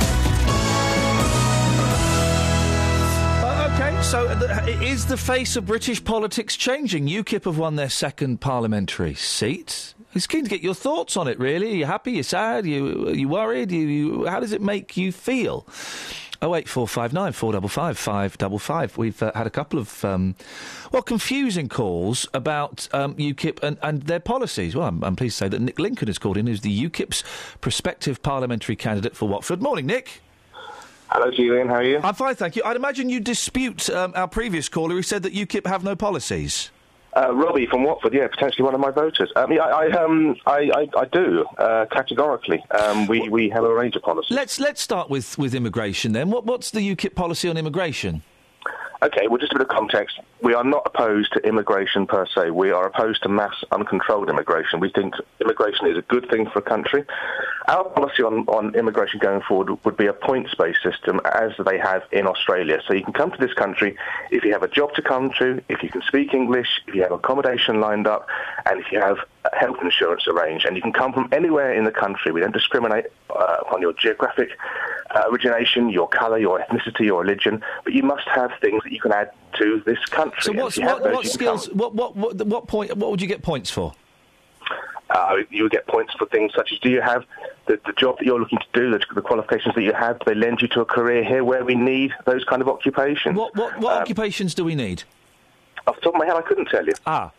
Uh, OK, so the, is the face of British politics changing? UKIP have won their second parliamentary seat. I was keen to get your thoughts on it, really. Are you happy? Are you sad? Are you, are you worried? Are you, how does it make you feel? oh eight four five nine, four five five, five five five. We've uh, had a couple of, um, well, confusing calls about um, UKIP and, and their policies. Well, I'm, I'm pleased to say that Nick Lincoln has called in, who's the UKIP's prospective parliamentary candidate for Watford. Morning, Nick. Hello, Julian. How are you? I'm fine, thank you. I'd imagine you dispute um, our previous caller who said that UKIP have no policies. Uh, Robbie from Watford, yeah, potentially one of my voters. Um, yeah, I, I, um, I, I, I do, uh, categorically. Um, we, we have a range of policies. Let's let's start with, with immigration then. What what's the UKIP policy on immigration? OK, well, just a bit of context. We are not opposed to immigration per se. We are opposed to mass, uncontrolled immigration. We think immigration is a good thing for a country. Our policy on, on immigration going forward would be a points-based system, as they have in Australia. So you can come to this country if you have a job to come to, if you can speak English, if you have accommodation lined up, and if you have health insurance arranged. And you can come from anywhere in the country. We don't discriminate uh, on your geographic uh, origination, your colour, your ethnicity, your religion, but you must have things that you can add to this country. So what's, what, those, what skills, what, what, what, what, point, what would you get points for? Uh, you would get points for things such as, do you have the, the job that you're looking to do, the, the qualifications that you have, do they lend you to a career here where we need those kind of occupations? What, what, what um, occupations do we need? Off the top of my head, I couldn't tell you. Ah.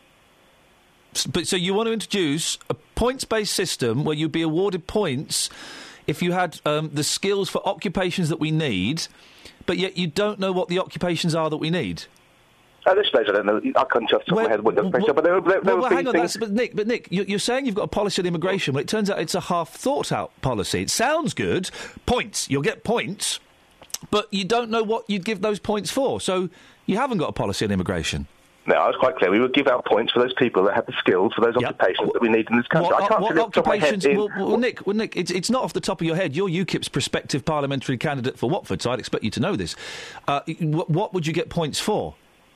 But so you want to introduce a points-based system where you'd be awarded points if you had um, the skills for occupations that we need, but yet you don't know what the occupations are that we need? At this stage, I don't know. I couldn't just off my head what the well, but there, there, there well, would well, be hang on, things... that's, but Nick, but Nick, you're saying you've got a policy on immigration, but it turns out it's a half-thought-out policy. It sounds good. Points. You'll get points, but you don't know what you'd give those points for. So you haven't got a policy on immigration. No, I was quite clear. We would give out points for those people that have the skills for those yep. occupations that we need in this country. What, I can't what what occupations? In... Well, well, Nick, well, Nick, it's, it's not off the top of your head. You're UKIP's prospective parliamentary candidate for Watford, so I'd expect you to know this. Uh, what, what would you get points for?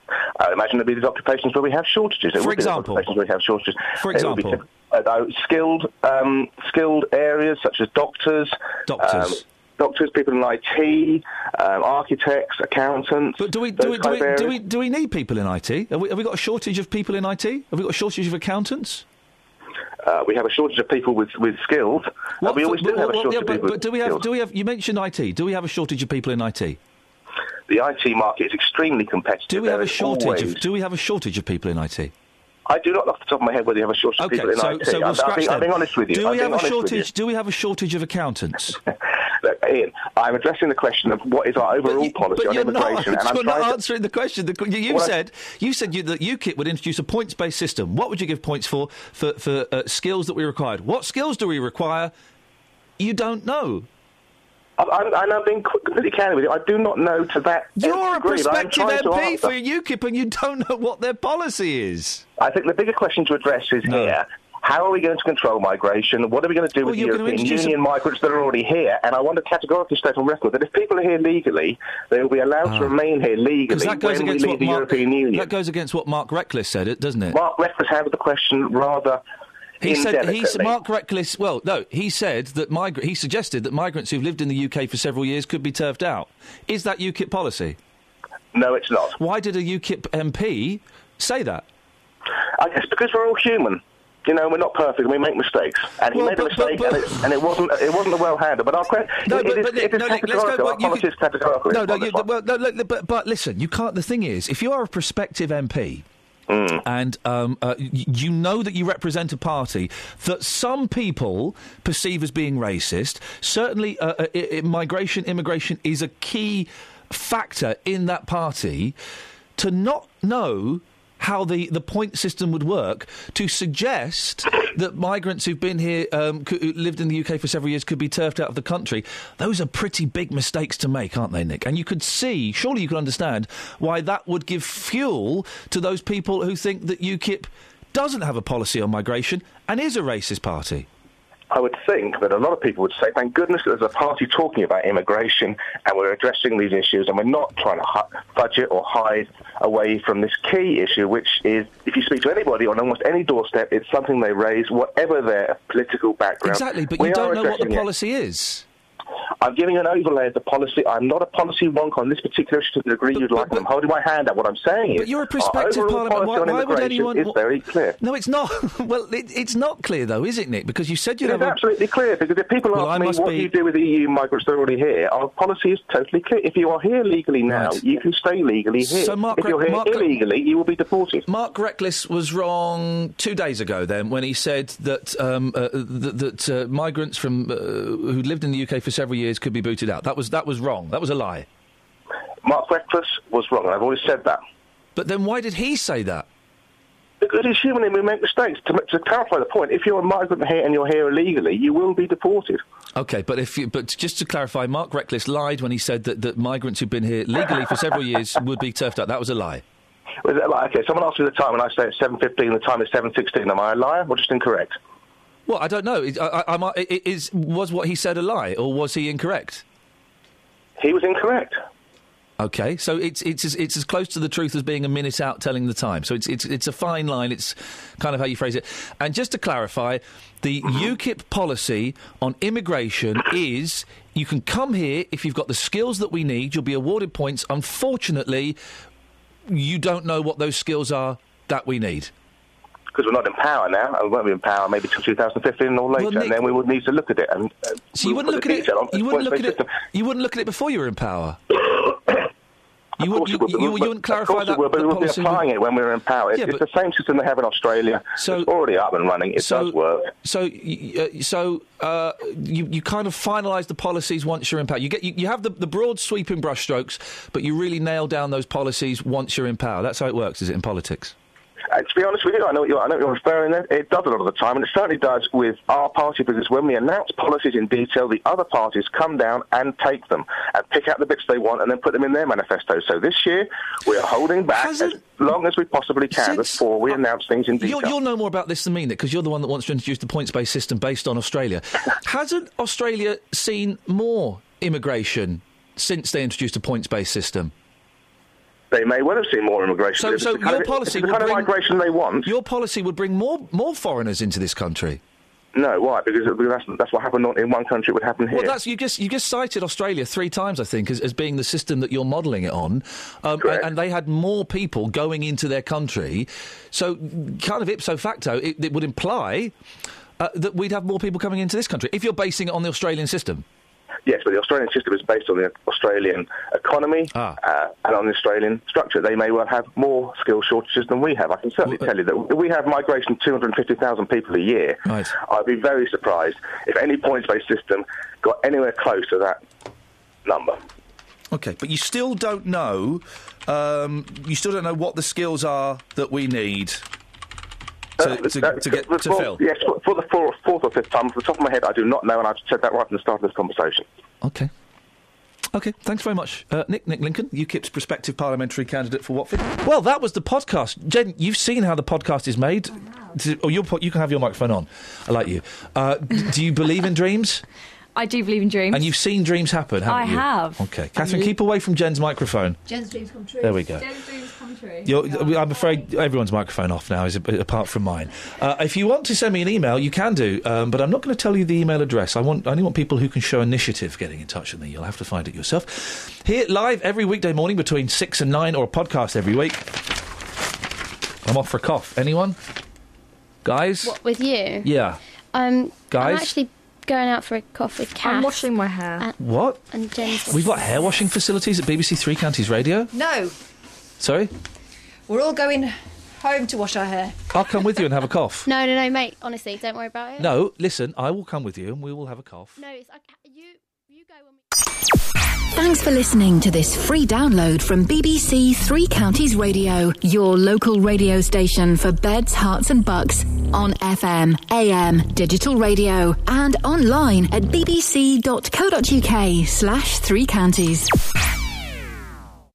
I imagine there'd be these occupations where we have shortages. For example, occupations where we have shortages. For example, be, uh, skilled, um, skilled areas such as doctors. Doctors. Um, Doctors, people in I T, um, architects, accountants. But do we do we do we, do we do we need people in I T? Have we, have we got a shortage of people in I T? Have we got a shortage of accountants? Uh, we have a shortage of people with, with skills. Uh, we always for, do have a shortage yeah, of but, people but do we have skills. do we have? You mentioned I T. Do we have a shortage of people in I T? The I T market is extremely competitive. Do we have there a shortage? Always... Of, do we have a shortage of people in I T? I do not, off the top of my head, whether you have a shortage okay, of people in so, I T. So we'll I'm, scratch I'm, being, I'm being honest with you. Do I'm we have a shortage? Do we have a shortage of accountants? Look, Ian, I'm addressing the question of what is our overall you, policy on immigration. Not, and I'm you're not to... answering the question. The, you you said I... you said you, that UKIP would introduce a points-based system. What would you give points for for, for uh, skills that we required? What skills do we require? You don't know. I'm, I'm being completely candid with you. I do not know to that You're degree, a prospective M P for U UKIP and you don't know what their policy is. I think the bigger question to address is no. here. How are we going to control migration? What are we going to do well, with the European Union a... migrants that are already here? And I want to categorically state on record that if people are here legally, they will be allowed ah. to remain here legally that goes when we leave the Mark, European Union. That goes against what Mark Reckless said, doesn't it? Mark Reckless handled the question rather... He said he, Mark Reckless. Well, no, he said that migra- he suggested that migrants who've lived in the U K for several years could be turfed out. Is that UKIP policy? No, it's not. Why did a UKIP M P say that? I guess because we're all human. You know, we're not perfect and we make mistakes. And well, he made but, a mistake but, but, and, it, and it wasn't it wasn't well handled. But our credit, no, it, but, it but, is, it is no, categorical. let's go, Our policy is categorical. No, no, you, well, no, but, but listen, you can't. The thing is, if you are a prospective M P. Mm. And um, uh, y- you know that you represent a party that some people perceive as being racist. Certainly, uh, uh, I- I- migration, immigration is a key factor in that party. To not know how the, the point system would work, to suggest that migrants who've been here, um, co- who lived in the U K for several years, could be turfed out of the country, those are pretty big mistakes to make, aren't they, Nick? And you could see, surely you could understand, why that would give fuel to those people who think that UKIP doesn't have a policy on migration and is a racist party. I would think that a lot of people would say, thank goodness there's a party talking about immigration and we're addressing these issues and we're not trying to hu- fudge it or hide away from this key issue, which is, if you speak to anybody on almost any doorstep, it's something they raise, whatever their political background. Exactly, but We you don't are know what the addressing it. policy is. I'm giving an overlay of the policy. I'm not a policy wonk on this particular issue to the degree you'd like. I'm holding my hand up. What I'm saying is... But you're a prospective our overall parliament. policy Why, on why would immigration anyone... is very clear. No, it's not. Well, it, it's not clear, though, is it, Nick? Because you said you'd It have is a... absolutely clear, because if people Well, ask I me must what be- do you do with the E U migrants that are already here, our policy is totally clear. If you are here legally now, Right. you can stay legally here. So Mark if you're Re- here Mark Re- illegally, you will be deported. Mark Reckless was wrong two days ago, then, when he said that um, uh, that, that uh, migrants from uh, who lived in the U K for several years could be booted out. That was that was wrong. That was a lie. Mark Reckless was wrong, and I've always said that. But then why did he say that? Because it's human and we make mistakes. To, to clarify the point, if you're a migrant here and you're here illegally, you will be deported. Okay, but if you, but just to clarify, Mark Reckless lied when he said that, that migrants who've been here legally for several years would be turfed out. That was a lie. Was it like, okay, someone asks me the time and I say it's seven fifteen, the time is seven sixteen. Am I a liar or just incorrect? Well, I don't know. Is, I, I, I, is was what he said a lie, or was he incorrect? He was incorrect. Okay, so it's it's as, it's as close to the truth as being a minute out telling the time. So it's it's it's a fine line. It's kind of how you phrase it. And just to clarify, the UKIP policy on immigration is you can come here if you've got the skills that we need. You'll be awarded points. Unfortunately, you don't know what those skills are that we need. Because we're not in power now, and we won't be in power maybe till two thousand fifteen or later, Well, Nick- and then we would need to look at it. And uh, So you wouldn't put look the at it. detail on the You wouldn't look at points-based it. system. You wouldn't look at it before you were in power. You, Of would, course you, it would, you, but- you but- wouldn't clarify Of course that. it would, but the we would be policy applying it when we're in power. It's, Yeah, it's but- the same system they have in Australia. So- it's already up and running. It so, does work. So, y- uh, so uh, you you kind of finalise the policies once you're in power. You get you, you have the, the broad sweeping brushstrokes, but you really nail down those policies once you're in power. That's how it works, is it, in politics? Uh, to be honest with you, I know what you're, I know what you're referring to. It does a lot of the time, and it certainly does with our party, because when we announce policies in detail, the other parties come down and take them and pick out the bits they want and then put them in their manifesto. So this year, we're holding back as long as we possibly can Since- before we announce things in detail. You'll, you'll know more about this than me, Nick, because you're the one that wants to introduce the points-based system based on Australia. Hasn't Australia seen more immigration since they introduced a points-based system? They may well have seen more immigration. So, but if so it's the kind your of- policy if it's the would kind bring of migration they want. Your policy would bring more more foreigners into this country. No, why? Because, because that's, that's what happened in one country. It would happen here. Well, that's you just you just cited Australia three times, I think, as, as being the system that you're modelling it on, um, and, and they had more people going into their country. So, kind of ipso facto, it, it would imply uh, that we'd have more people coming into this country if you're basing it on the Australian system. Yes, but the Australian system is based on the Australian economy Ah. uh, and on the Australian structure. They may well have more skill shortages than we have. I can certainly tell you that if we have migration two hundred fifty thousand people a year, Right. I'd be very surprised if any points-based system got anywhere close to that number. Okay, but you still don't know. Um, you still don't know what the skills are that we need to, Uh, to, uh, to get for, to fill. Yes, for, for the fourth, fourth or fifth time, off the top of my head, I do not know, and I've said that right from the start of this conversation. Okay. Okay, thanks very much. Uh, Nick, Nick Lincoln, UKIP's prospective parliamentary candidate for Watford. Well, that was the podcast. Jen, you've seen how the podcast is made. Do- Oh, you'll put, you can have your microphone on. I like you. Uh, d- do you believe in dreams? I do believe in dreams. And you've seen dreams happen, haven't I you? have. Okay. Catherine, keep away from Jen's microphone. Jen's dreams come true. There we go. Jen's dreams come true. You're, I'm afraid everyone's microphone off now, is apart from mine. Uh, if you want to send me an email, you can do, um, but I'm not going to tell you the email address. I want, I only want people who can show initiative getting in touch with me. You'll have to find it yourself. Here, live every weekday morning between six and nine, or a podcast every week. I'm off for a cough. Anyone? Guys? What, with you? Yeah. Um, Guys? I'm actually going out for a cough with Kath. I'm washing my hair. And, What? and Jen's... We've got hair washing facilities at B B C Three Counties Radio? No, Sorry? we're all going home to wash our hair. I'll come with you and have a cough. No, no, no, mate. Honestly, don't worry about it. No, listen, I will come with you and we will have a cough. No, it's like, you, you go when we... Thanks for listening to this free download from B B C Three Counties Radio, your local radio station for beds, hearts and bucks, on F M, A M, digital radio, and online at bbc.co.uk slash three counties.